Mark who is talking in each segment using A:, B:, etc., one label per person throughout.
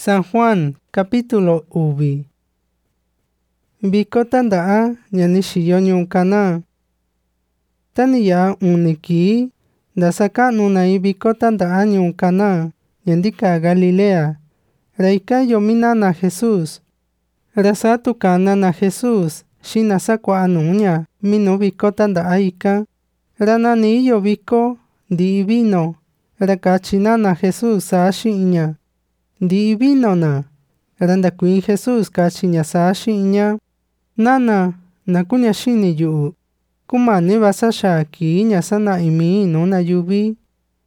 A: San Juan, capítulo uvi. Viko tanda'a ña ni xiyo ñuu Caná. Ta ni ya'a 1 kii, nda saka'nu nai viko tanda'a ñuu Caná ña ntika Galilea, ra ika iyo minana Jesús. Ra saa tu kanana Jesús xina sakua'a nuña minu viko tanda'a ika. Ra nani iyo viko ndi'i vino, ra kachi nana Jesús saa xi'iña: ¡Ndi'i vinona! Ra ndakuii Jesús kachiña saa xi'iña: ¡Nana, na kuña xini yu'u! Kumani va saxaa kii ña sana'i mii nuna yuvi.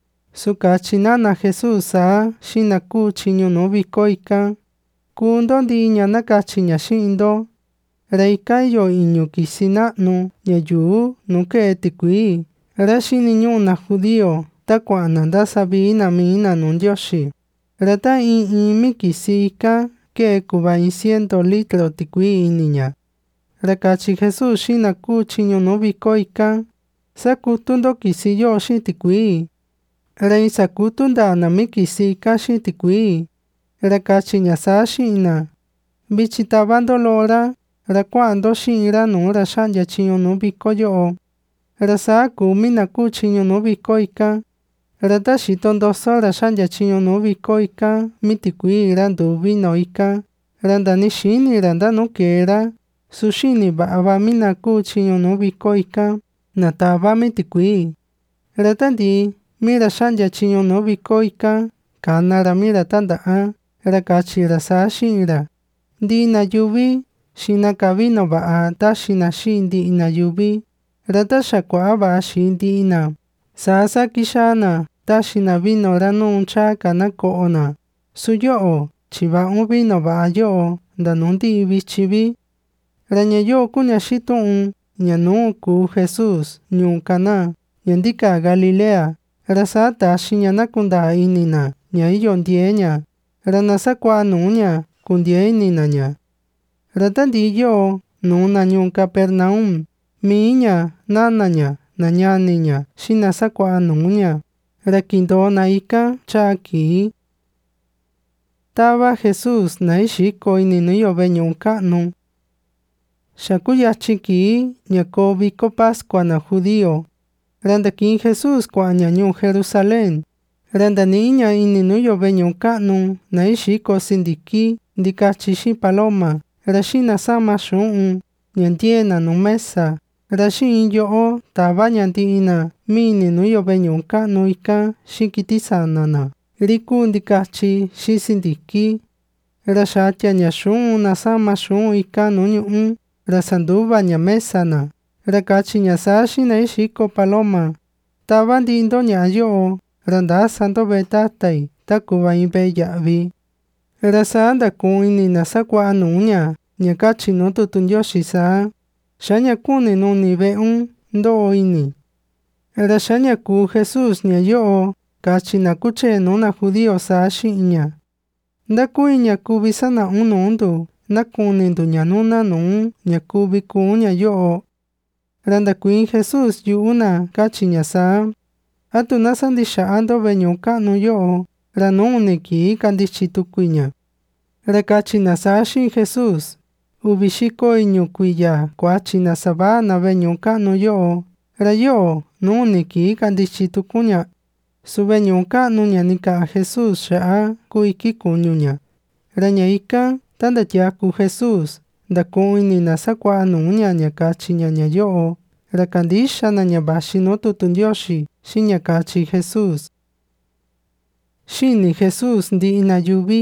A: Su kachi nana Jesús saa xi na kuu chiñu nuu viko ika: ¡Kuu ndi'i ña nakachiña xi'indo! Ra ika iyo 1 kisi na'nu ña yuu nuu kee tikuii, ra xiniñu'u na judío ta kua'ana ndasavii miina nuu Ndioxi. Ra ta in kisi ika kee kuva 100 litro tikuii iniña. Ra kachi Jesús xi na kuu chiñu nuu viko ika: ¡Sakutundo kisi yo'o xi'in tikuii! Ra in sakutu ndaa na mi kisi ika xi'in tikuii. Ra kachiña saa xi'ina: ¡Vichi tavando lora, ra kua'ando xi'in ra nuu ra xa'ndia chiñu nuu viko yo'o! Ra saa kuu mi na kuu chiñu nuu viko ika. Ra ta xito ndoso ra xa'ndia chiñu nuu viko ika mi tikuii ra nduu vino ika, ra nda ni xini ra ndanu kee ra, su xini va'a va mi na kuu chiñu nuu viko ika, na tava mi tikuii. Ra tandi'i mi ra xa'ndia chiñu nuu viko ika, kana ra mi ra tanda'a, ra kachi ra saa xi'in ra: ¡Ndi'i na yuvi, xinaka vino va'a taxi na xi'i ndi'i na yuvi! Ra ta xa kua'a va'a xii ndi'ina, saa sa kixaana taxi na vino ra nuu chaa ka na ko'ona. Su yo'o chi va'un vino va'a yo'o nda nuu ndi'i vichi vi. Ra ña yo'o kuña xitu'un ña nuu kuu Jesús ñuu Caná ña ntika Galilea, ra saa taxi ña na kundaa inina ña iyo ndiee ña, ra na sakua'a nuña kundiee inina ña. Ra tandi'i yo'o nuuna ñuu Capernaum, mii ña, nana ña, na ñani ña xina sakua'a nuña, ra kindoona ika chaa kii. Tava Jesús nai xiko ini nu iyo ve'e ñu'u ka'nu. Xa kuyachi kii ña koo viko Pascua na judío, ra ndakiin Jesús kua'a ña ñuu Jerusalén. Ra ndani'i ña ini nu iyo ve'e ñu'u ka'nu nai xiko sindiki, ndikachi xi'in paloma, ra xina sama xu'un ña ndieena nuu mesa, ra xi'in yo'o tava ña ndi'ina mi ini nu iyo ve'e ñu'u ka'nu ika xi'in kiti sanana, ri kuu ndikachi xi'in sindiki. Ra xatia ña xu'un na sama xu'un ika nuu ñu'ú, ra sanduva ña mesana. Ra kachi ña saa xi nai xiko paloma: ¡Tava ndi'indo ña'a yo'o, ra ndasando ve'e tatai ta kuva in ve'e ya'vi! Ra saa ndakuun inina sakua'a nuña ña kachi nuu tutu Ndioxi saa: ¡Xa ña kuni nuni ve'un ndo'o ini! Ra xa ña kuu Jesús ña yo'o kachi na kuchee nuna judío saa xi'iña: ¡Nda kuii ña kuvi sana'un nuundu na kunindu ña nuna nuu ña kuvi kuun ña yo'o! Ra ndakuii Jesús yu'una kachi ña saa: ¡Atu na sandixa'ando ve'e ñu'u ka'nu yo'o, ra nuu 1 kii kandichi tukuiña! Ra kachina saa xi'in Jesús: 200 kuiya kuachina sava'a ve'e ñu'u ka'nu yo'o, ra yo'o nuu 1 kii kandichi tukuña. Su ve'e ñu'u ka'nu ña ni ka'a Jesús ya'a kuu iki kuñu ña. Ra ña ika ta ndatiaku Jesús, ndaku'un inina sakua'a nuña ña kachi ña ña yo'o, ra kandixana ña vaxi nuu tutu Ndioxi xi ña kachi Jesús. Xini Jesús ndi'i na yuvi.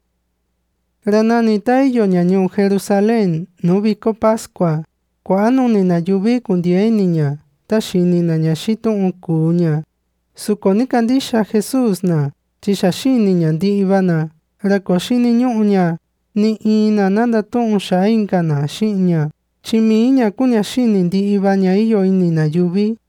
A: Ra nani ta iyo ña ñuu Jerusalén nuu viko Pascua, kua'a nuni na yuvi kundiee ini ña ta xinina ña xitu'un kuu ña. Su ko ni kandixa Jesús na, chi xa xini ña ndi'i na, ra ko xiniñu'u ña ni in na ndatu'un xaa ingana xi'in ña, chi mii ña kuña xini ndi'i ña iyo ini na yuvi.